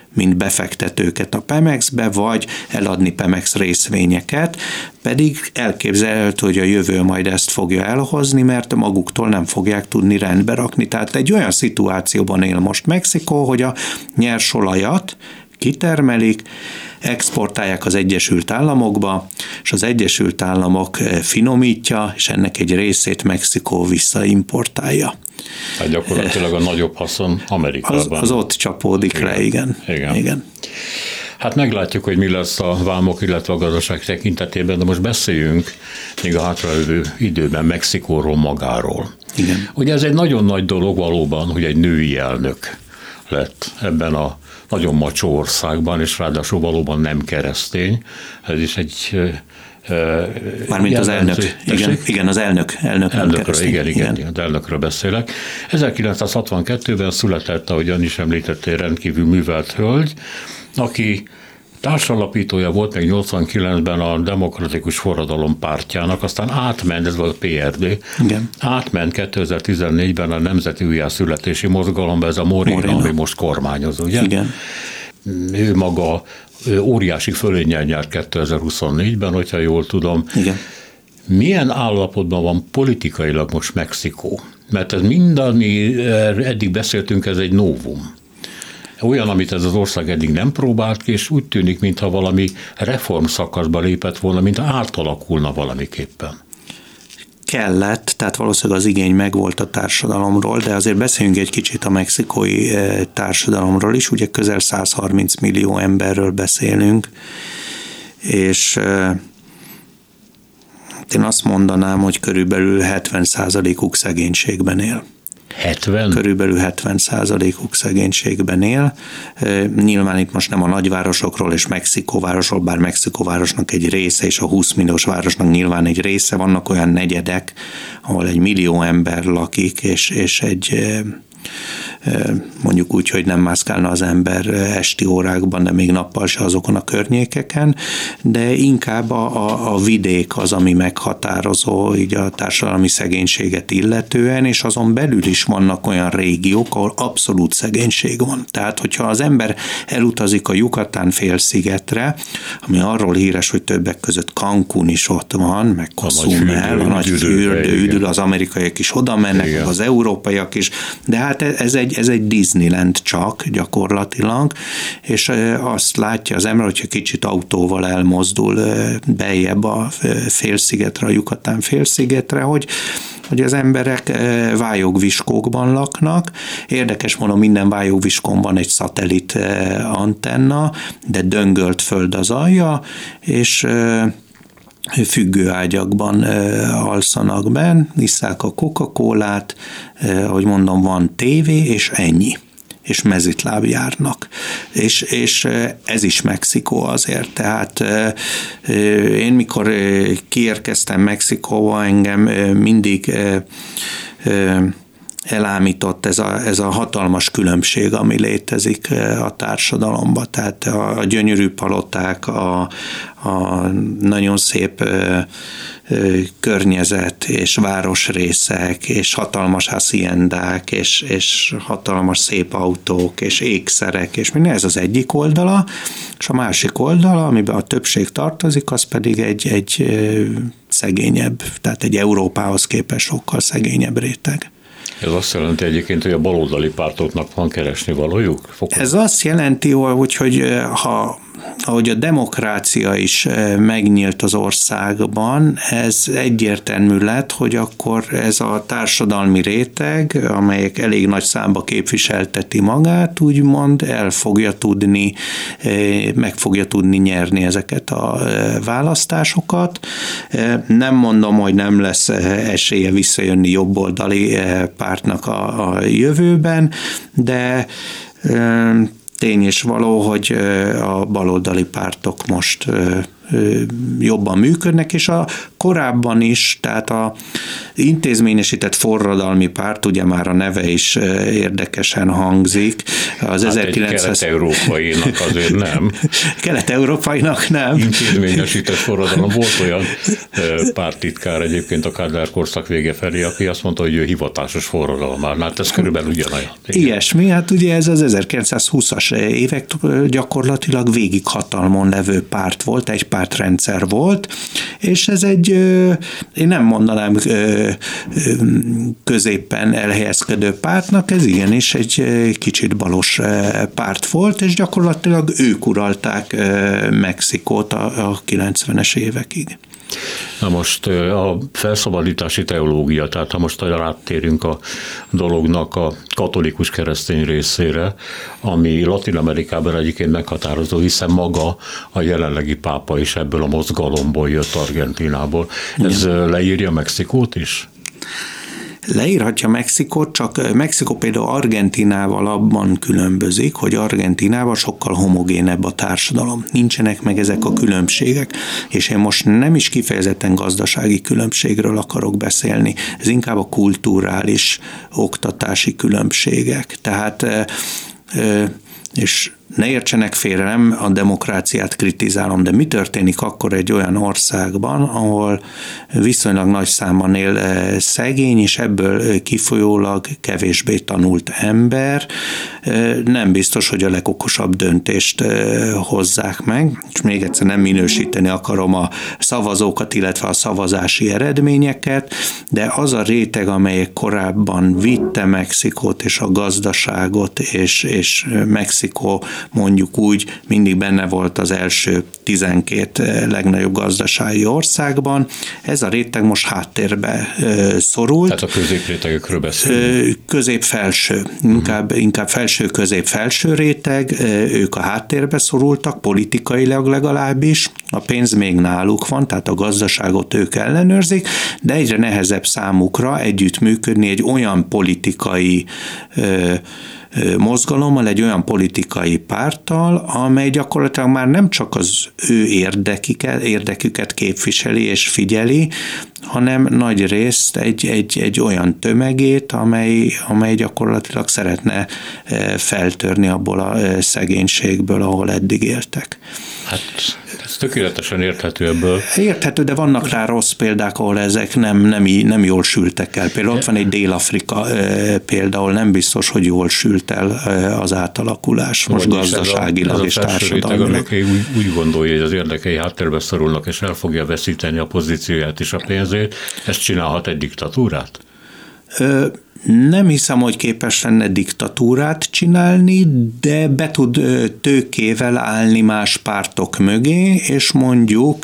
mint befektetőket a Pemexbe, vagy eladni Pemex részvényeket, pedig elképzelhető, hogy a jövő majd ezt fogja elhozni, mert maguktól nem fogják tudni rendbe rakni. Tehát egy olyan szituációban él most Mexikó, hogy a nyersolajat kitermelik, exportálják az Egyesült Államokba, és az Egyesült Államok finomítja, és ennek egy részét Mexikó visszaimportálja. Hát gyakorlatilag a nagyobb haszon Amerikában. Az ott csapódik le, igen. Hát meglátjuk, hogy mi lesz a vámok, illetve a gazdaság tekintetében, de most beszéljünk még a hátralévő időben Mexikóról magáról. Igen. Ugye ez egy nagyon nagy dolog valóban, hogy egy női elnök lett ebben a nagyon macsó országban, és ráadásul valóban nem keresztény. Ez is egy mármint az elnök. Igen, az elnök nem keresztény. Igen, az elnökről beszélek. 1962-ben született, ahogyan is említettél, rendkívül művelt hölgy, aki társalapítója volt még 89-ben a Demokratikus Forradalom pártjának, aztán átment, ez volt a PRD, igen. Átment 2014-ben a Nemzeti Újjászületési Mozgalomba, ez a Morena, ami most kormányoz, ugye? Igen. Ő maga óriási fölénnyel nyert 2024-ben, hogyha jól tudom. Igen. Milyen állapotban van politikailag most Mexikó? Mert ez mind, ami eddig beszéltünk, ez egy novum. Olyan, amit ez az ország eddig nem próbált ki, és úgy tűnik, mintha valami reformszakaszba lépett volna, mintha átalakulna valamiképpen. Kellett, tehát valószínűleg az igény megvolt a társadalomról, de azért beszéljünk egy kicsit a mexikói társadalomról is, ugye közel 130 millió emberről beszélünk, és én azt mondanám, hogy körülbelül 70%-uk szegénységben él. 70? Körülbelül 70%-uk szegénységben él. Nyilván itt most nem a nagyvárosokról és Mexikóvárosról, bár Mexikóvárosnak egy része és a 20 milliós városnak nyilván egy része, vannak olyan negyedek, ahol 1 millió ember lakik, és egy mondjuk úgy, hogy nem mászkálna az ember esti órákban, de még nappal se azokon a környékeken, de inkább a vidék az, ami meghatározó így a társadalmi szegénységet illetően, és azon belül is vannak olyan régiók, ahol abszolút szegénység van. Tehát, hogyha az ember elutazik a Yucatán félszigetre, ami arról híres, hogy többek között Cancún is ott van, meg Cozumel, a nagy fürdő, az amerikaiak is oda mennek, meg az európaiak is, de hát ez egy Disneyland csak gyakorlatilag, és azt látja az ember, hogyha kicsit autóval elmozdul beljebb a félszigetre, a Yucatán félszigetre, hogy az emberek vályogviskókban laknak. Érdekes mondom, minden vályogviskón van egy szatellit antenna, de döngölt föld az alja, és függőágyakban alszanak benn, isszák a Coca-Colát, ahogy mondom, van tévé, és ennyi. És mezitláb járnak. És ez is Mexikó azért. Tehát én mikor kiérkeztem Mexikóba, engem mindig elámított ez a hatalmas különbség, ami létezik a társadalomban. Tehát a gyönyörű paloták, a nagyon szép környezet és városrészek, és hatalmas haciendák, és hatalmas szép autók, és ékszerek, és minden, ez az egyik oldala, és a másik oldala, amiben a többség tartozik, az pedig egy szegényebb, tehát egy Európához képest sokkal szegényebb réteg. Ez azt jelenti egyébként, hogy a baloldali pártoknak van keresni valójuk? Ez azt jelenti, hogy ahogy a demokrácia is megnyílt az országban, ez egyértelmű lett, hogy akkor ez a társadalmi réteg, amelyek elég nagy számba képviselteti magát, úgymond meg fogja tudni nyerni ezeket a választásokat. Nem mondom, hogy nem lesz esélye visszajönni jobboldali pártnak a jövőben, de tény és való, hogy a baloldali pártok most jobban működnek, és a korábban is, tehát a intézményesített forradalmi párt, ugye már a neve is érdekesen hangzik. Az hát 1900... kelet-európainak azért nem. Kelet-európainak nem. Intézményesített forradalom. Volt olyan pártitkár egyébként a Kádár korszak vége felé, aki azt mondta, hogy ő hivatásos forradalom már. Hát ez körülbelül ugyanolyan. Ilyesmi, hát ugye ez az 1920-as évek gyakorlatilag végig hatalmon levő párt volt, egy pártrendszer volt, és ez egy, én nem mondanám középen elhelyezkedő pártnak, ez igenis egy kicsit balos párt volt, és gyakorlatilag ők uralták Mexikót a 90-es évekig. Na most a felszabadítási teológia, tehát ha most áttérünk a dolognak a katolikus keresztény részére, ami Latin Amerikában egyébként meghatározó, hiszen maga a jelenlegi pápa is ebből a mozgalomból jött, Argentinából. Ez leírja Mexikót is? Leírhatja Mexikót, csak Mexikó például Argentinával abban különbözik, hogy Argentinában sokkal homogénebb a társadalom. Nincsenek meg ezek a különbségek, és én most nem is kifejezetten gazdasági különbségről akarok beszélni, ez inkább a kulturális, oktatási különbségek. Tehát, és ne értsenek félre, nem a demokráciát kritizálom, de mi történik akkor egy olyan országban, ahol viszonylag nagy számban él szegény, és ebből kifolyólag kevésbé tanult ember, nem biztos, hogy a legokosabb döntést hozzák meg, és még egyszer nem minősíteni akarom a szavazókat, illetve a szavazási eredményeket, de az a réteg, amelyek korábban vitte Mexikót és a gazdaságot, és Mexikó mondjuk úgy mindig benne volt az első 12 legnagyobb gazdasági országban. Ez a réteg most háttérbe szorult. Tehát a középrétegekről beszélünk. Közép-felső, inkább felső-közép-felső réteg, ők a háttérbe szorultak, politikailag legalábbis, a pénz még náluk van, tehát a gazdaságot ők ellenőrzik, de egyre nehezebb számukra együttműködni egy olyan politikai mozgalommal, egy olyan politikai párttal, amely gyakorlatilag már nem csak az ő érdeküket képviseli és figyeli, hanem nagy részt egy olyan tömegét, amely gyakorlatilag szeretne feltörni abból a szegénységből, ahol eddig éltek. Hát ez tökéletesen érthető ebből. Érthető, de vannak rá rossz példák, ahol ezek nem jól sültek el. Például ott van egy Dél-Afrika például, nem biztos, hogy jól sült el az átalakulás, most gazdaságilag és társadalmilag. Úgy gondolja, hogy az érdekei háttérbe szorulnak, és el fogja veszíteni a pozícióját és a pénzét. Ezt csinálhat egy diktatúrát? Nem hiszem, hogy képes lenne diktatúrát csinálni, de be tud tőkével állni más pártok mögé, és mondjuk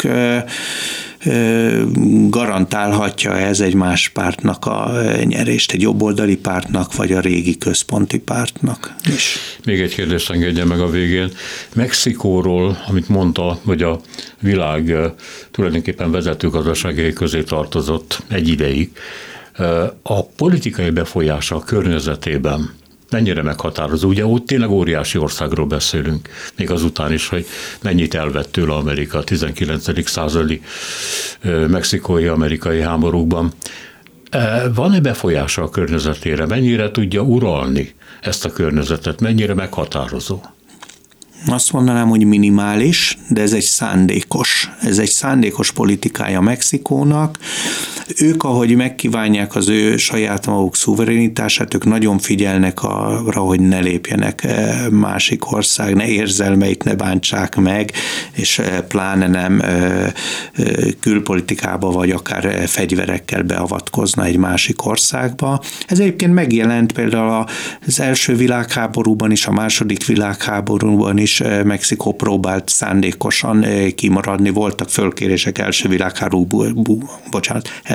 garantálhatja ez egy más pártnak a nyerést, egy jobboldali pártnak, vagy a régi központi pártnak is. Még egy kérdést engedje meg a végén. Mexikóról, amit mondta, hogy a világ tulajdonképpen vezető gazdaságai közé tartozott egy ideig, a politikai befolyása a környezetében mennyire meghatározó? Ugye ott tényleg óriási országról beszélünk, még azután is, hogy mennyit elvett tőle Amerika a 19. századi mexikói-amerikai háborúkban. Van-e befolyása a környezetére? Mennyire tudja uralni ezt a környezetet? Mennyire meghatározó? Azt mondanám, hogy minimális, de ez egy szándékos politikája Mexikónak. Ők, ahogy megkívánják az ő saját maguk szuverenitását, ők nagyon figyelnek arra, hogy ne lépjenek másik ország, ne érzelmeit ne bántsák meg, és pláne nem külpolitikába vagy akár fegyverekkel beavatkozna egy másik országba. Ez egyébként megjelent például az első világháborúban is, a második világháborúban is Mexikó próbált szándékosan kimaradni, voltak fölkérések első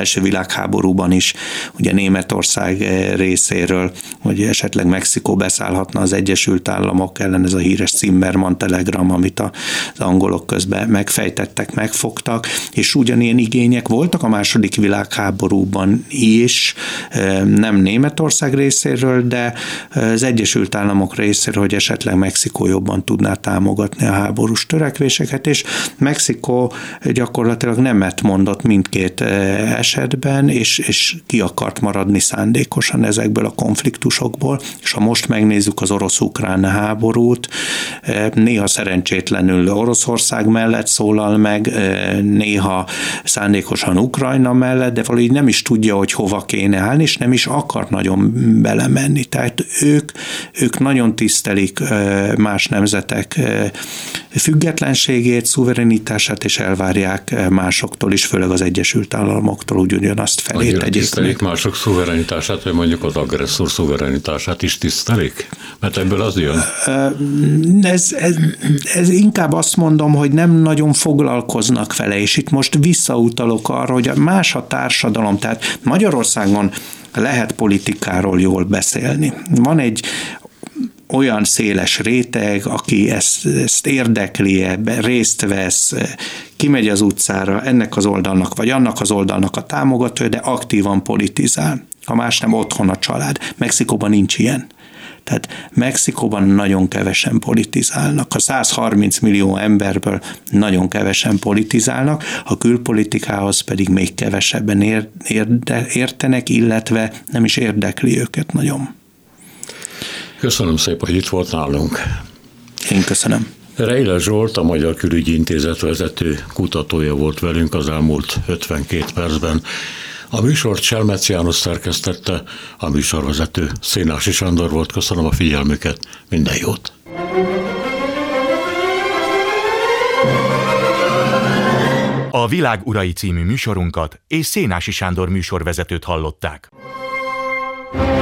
első világháborúban is, ugye Németország részéről, hogy esetleg Mexikó beszállhatna az Egyesült Államok ellen, ez a híres Zimmermann telegram, amit az angolok közben megfejtettek, megfogtak, és ugyanilyen igények voltak a második világháborúban is, nem Németország részéről, de az Egyesült Államok részéről, hogy esetleg Mexikó jobban tudná támogatni a háborús törekvéseket, és Mexikó gyakorlatilag nemet mondott mindkét esetben, és ki akart maradni szándékosan ezekből a konfliktusokból, és ha most megnézzük az orosz-ukrán háborút, néha szerencsétlenül Oroszország mellett szólal meg, néha szándékosan Ukrajna mellett, de valahogy nem is tudja, hogy hova kéne állni, és nem is akar nagyon belemenni. Tehát ők nagyon tisztelik más nemzetek függetlenségét, szuverenitását, és elvárják másoktól is, főleg az Egyesült Államoktól ugyanazt felé tegyék. Tisztelik mások szuverenitását, vagy mondjuk az agresszor szuverenitását is tisztelik? Mert ebből az jön. Ez inkább azt mondom, hogy nem nagyon foglalkoznak vele, és itt most visszautalok arra, hogy más a társadalom, tehát Magyarországon lehet politikáról jól beszélni. Van egy olyan széles réteg, aki ezt érdekli, ebben részt vesz, kimegy az utcára, ennek az oldalnak vagy annak az oldalnak a támogatója, de aktívan politizál. Ha más nem, otthon a család. Mexikóban nincs ilyen. Tehát Mexikóban nagyon kevesen politizálnak. A 130 millió emberből nagyon kevesen politizálnak, a külpolitikához pedig még kevesebben értenek, illetve nem is érdekli őket nagyon. Köszönöm szépen, hogy itt volt nálunk. Én köszönöm. Rejle Zsolt, a Magyar Külügyi Intézet vezető kutatója volt velünk az elmúlt 52 percben. A műsort Selmec János szerkesztette, a műsorvezető Szénási Sándor volt. Köszönöm a figyelmüket, minden jót! A Világ urai című műsorunkat és Szénási Sándor műsorvezetőt hallották.